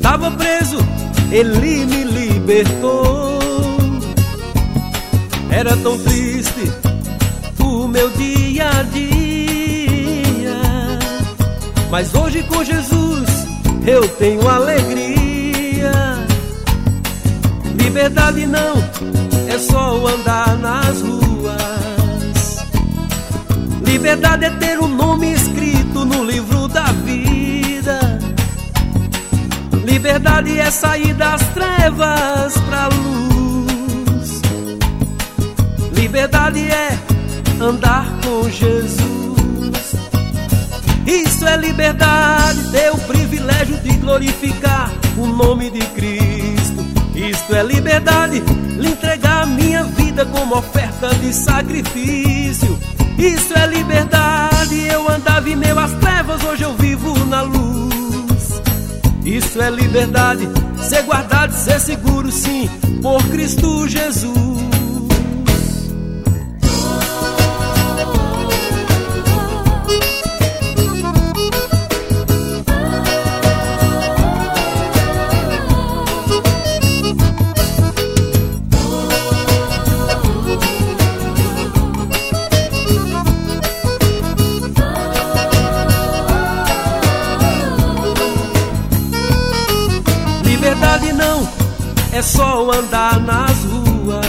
estava preso, Ele me libertou. Era tão triste o meu dia a dia, mas hoje com Jesus eu tenho alegria. Liberdade não é só andar nas ruas. Liberdade é ter um nome escrito no livro da vida. Liberdade é sair das trevas pra luz. Liberdade é andar com Jesus. Isso é liberdade, ter o privilégio de glorificar o nome de Cristo. Isto é liberdade, lhe entregar a minha vida como oferta de sacrifício. Isso é liberdade, eu andava em meio às trevas, hoje eu vivo na luz. Isso é liberdade, ser guardado, ser seguro, sim, por Cristo Jesus. Liberdade não é só andar nas ruas.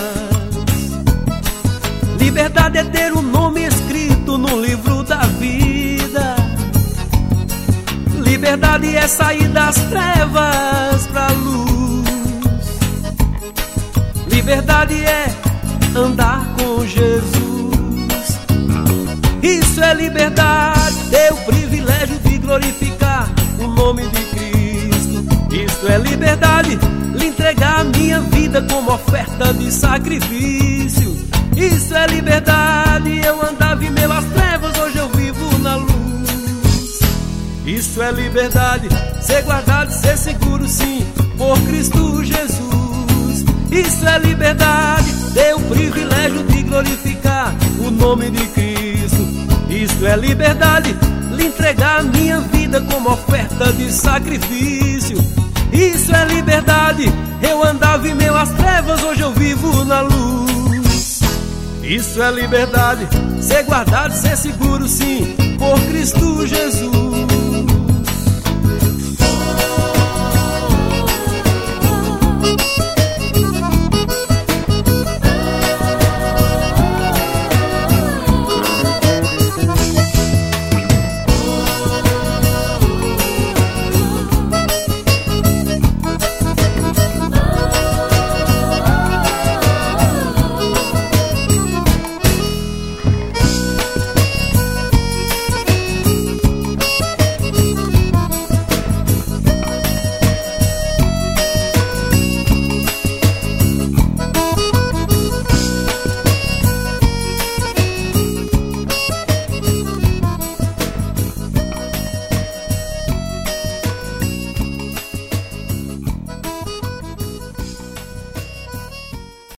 Liberdade é ter o nome escrito no livro da vida. Liberdade é sair das trevas pra luz. Liberdade é andar com Jesus. Isso é liberdade, ter o privilégio de glorificar o nome de Cristo. Isso é liberdade, lhe entregar a minha vida como oferta de sacrifício. Isso é liberdade, eu andava em meio às trevas, hoje eu vivo na luz. Isso é liberdade, ser guardado, ser seguro, sim, por Cristo Jesus. Isso é liberdade, ter o privilégio de glorificar o nome de Cristo. Isso é liberdade, lhe entregar a minha vida como oferta de sacrifício. Isso é liberdade, eu andava em meio às trevas, hoje eu vivo na luz. Isso é liberdade, ser guardado, ser seguro, sim, por Cristo Jesus.